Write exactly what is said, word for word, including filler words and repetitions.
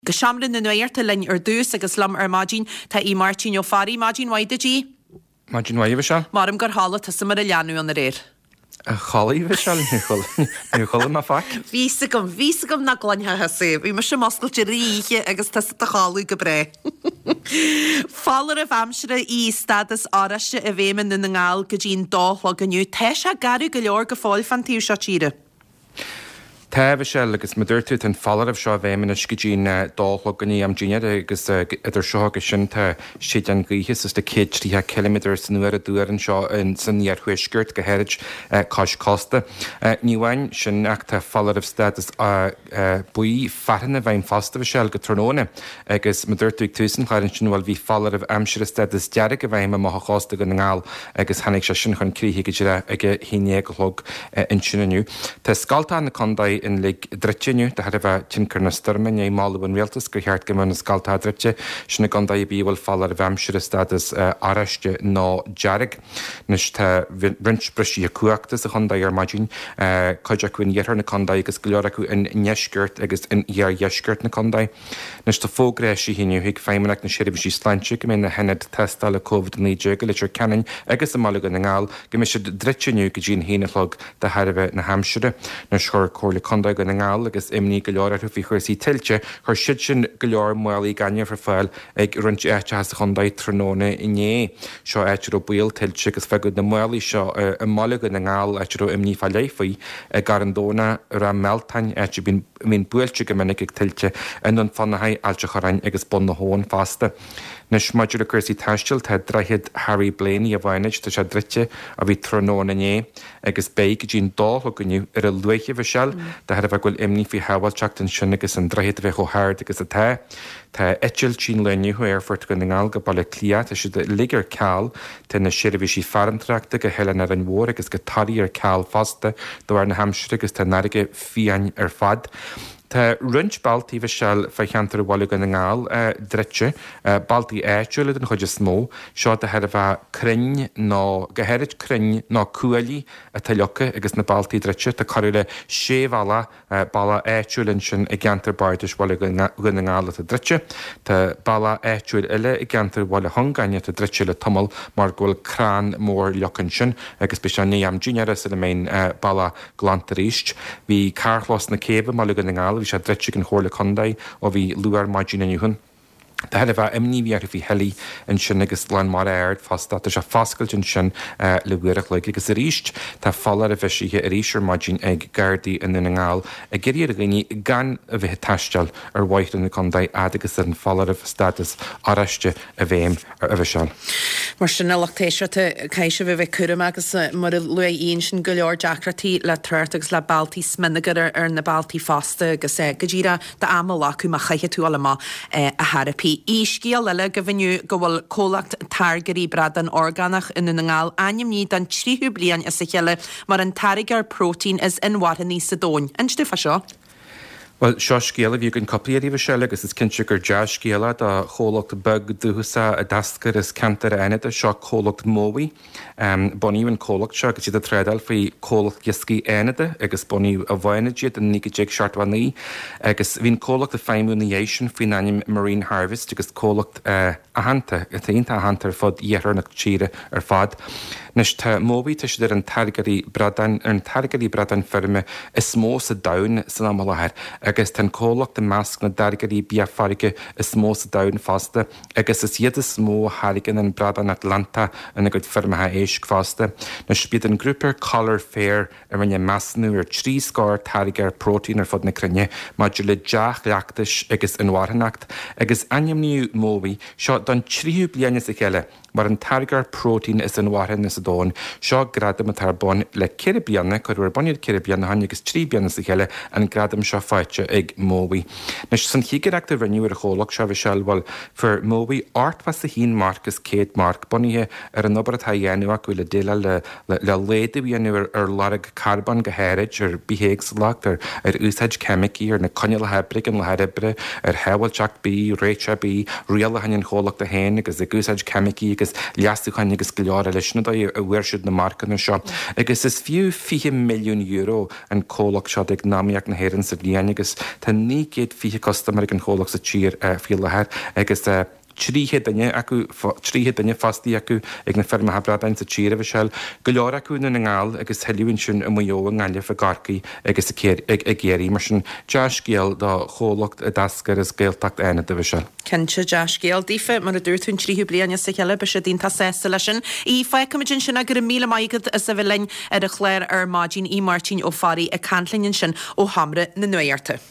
Go seamran na nuirta linn ar dús agus lam ar mágin tá í Martin ó farí mágin waide dí. Mágin waide se? Marm gur hála tá samar a leanú an réir. A cholí bheith se ní chola má fa? Vísa gom vísa gom na glanthe hasí. Bhí mar sem moscailte ríe agus tá a cháú go bre. Fallar a bhamsere í stadas áraiste a bhéman na ngáil go dín dóla ganniu te se garú go leor go fáil fan tíú se tíre. Tá bheith se agus muúirú an fallarh seo bhéimena go dín dóla ganní am díine agus idir seo go sin tá siad an gghíchas is de cé tríthe kilometr san nuair a dúar an seo in san níarchuisgurt go héirid cáis costa. Níhain sin ach tá fallarh stadas buí faranna bhain fasta bheith se go tróna agus muúirú túsan chláirn sin bhil bhí fallarh amsere stadas deara go bhhaim má chásta go ngáil agus hanig se sin chun críí go dtíire ag híine go hlog in sinniu. Tá scalta na condaid in lig dritinu, da had a bheith tincr na styrmin é málaban réaltas go cheart go na scalta dritje, sinna gonda i bíhil fallar a bhamsir stadas araiste ná jarrig. Nis tá rint brisí a cuaachtas a chonda ar magin, coide cuin dhéar na conda agus goleor acu in neisgurt agus in iar jeisgurt na conda. Nis tá fógra sí hiniu hiag féimeach na sérib sí sláintse go na henad testal a COVID níide go litir canin agus a málagan na ngáil go mis dritinu go dín hínalog de harbheith na hamsire, nis chur cóirla conda go na ngáil agus imní go leor a bhí chuirsí tiltte, chuir siid sin go leor málaí ganne ar fáil ag runt éite has a chundaid tróna iné. Seo éitir ó buil tiltte agus fegad na málaí seo a málagan na ngáil éitir ó imní fá leifaí a gar an dóna ar a meltain éitir bín builte go minic ag tiltte in an fannahaid ailte chorain agus bon na hón fasta. Nis maidir a cuirsí taisteil tá draithid Harry Blaney a bhainid tá sé dritte a bhí tróna iné agus bé go dín dóla goniu ar a luiche bheith seil de had a bheith goil imní fi habalteach an sin agus an draithid bheith ó háir agus a tá. Tá etil tín leniu ar fort go ngáil go bailla cliat a si de ligar cáil tá na siirhí sí farantrachta go heile ar an mhór agus go tarí ar cáil fasta do ar na hamsire agus tá narige fiáin ar fad. Tá runt baltí bheith seil feichantar bhla go na ngáil drite, baltí éitiúla an chuide smó, seo a head a bheith crin nó go heirid crin nó cuailí a taliocha agus na baltí drite, tá choirla séhhala balla éitiúlinn sin i gceantar bairdis bhla go na ngáil a drite, Tá balla éitiúil eile i gceantar bhla hongaine a drite le tomol mar ghfuil crán mór leochan sin agus be se ní am díineara sa le main balla glanta ríist. Bhí carchlos na cébe má le go na ngáil bhí sé dreite an chóirla condaid ó bhí luar maidin aniuhan. Tá had a bheith imníhíar a bhí helí in sin agus lein mar aird fasta tá sé fascailt in sin le bhuireach le agus a ríist tá fallar a bheith sithe a ríisir maidin ag gardaí in na ngáil a géirí a gine gan a bheith taisteal ar bhaith in na condaid agus an fallar a status áraiste a bhéim ar a bheith seán. Mar sin nachtéisiirte caiise bheith bheith curam agus mar lu íon sin go leor deacratí le tuirt agus le baltí sminagar ar na baltí fasta agus go ddíra de amal acu má chaiche tú alama a therapí. Í scíal leile go bhiniu go bhfuil cólacht targarí brad an orgánach in na ngáil aim ní dan tríú blian is sa chéile mar an tarigar prótín is inhhar ní sa dóin. Instu fa seo? Well, seo scéala bhí an coplaíí bh seile agus is cinse gur deas scéala a cholacht bug dúhusa a dascar is cantar aine a seo cholacht móí. Boníú an colacht seo agus siad a tredal faoi colacht giscí aine agus boníú a bhaineiad an níige searthaní agus bhín colacht a féimúnéisisin faoi naim Marine Harvest agus colacht a hananta a taonnta a hantar fod dhéarnach tíre ar fad. Nis tá móí tá siidir an targarí bradan an targarí bradan ferme is mó sa dain san am láthir agus tan cólacht de measc na dargarí biafarige is mó sa dain fasta agus is iad is mó harigan an bradan Atlanta in a go fermethe éisic fasta. Na spiad an grúper Color Fair ar rinne measnú ar trí scór tarigar prótín ar fod na crunne maidir le deach leachtas agus inhharanacht agus animniú móí seo don tríú bliana sa chéile mar an targar prótín is an bhhain is a dóin, seo gradam a tar bon le ciribianna chuir boniad ciribianna haine agus trí bianna sa chéile an gradam seo fáite ag móí. Nes san chiigeachta riniú ar a chólach seo bhí seilhil for móí artfa sa hín marcus céad marc boníthe ar an obair atá dhéanú acu le déile le léada bhíanú ar larag carbon go héid ar bihéagslacht ar ar úsáid chemicí ar na coine le hebrig an le hebre ar hehailteach bí, réite bí, riala hain chólach a héin agus a úsáid chemicí agus leasúchain agus go leor leisna a bhhuiir siúd na marcan seo. Agus is fiú fi milliún euro an cólach seo ag náíach na héann sa bbliana agus tá ní géad fi costamar an cholach sa tír fi lethir agus tríthe daine acu tríthe daine fastí acu ag na ferma habradain sa tíre bh seil go leor acuúna na ngáil agus heúinn sin am mó an gáile a garcaí agus a géirí mar sin deascéal do cholacht a dascar is géaltacht aine de bh seil. Kense deascéal dífa mar a dúirtún tríú bliana sa cheile be sé dínta sésta lei sin. Í feicimiidjin sin a gur míle maigad a sa bhlein ar a chléir ar mádín í Martin ó farí a canlinn sin ó hamra na nuirte.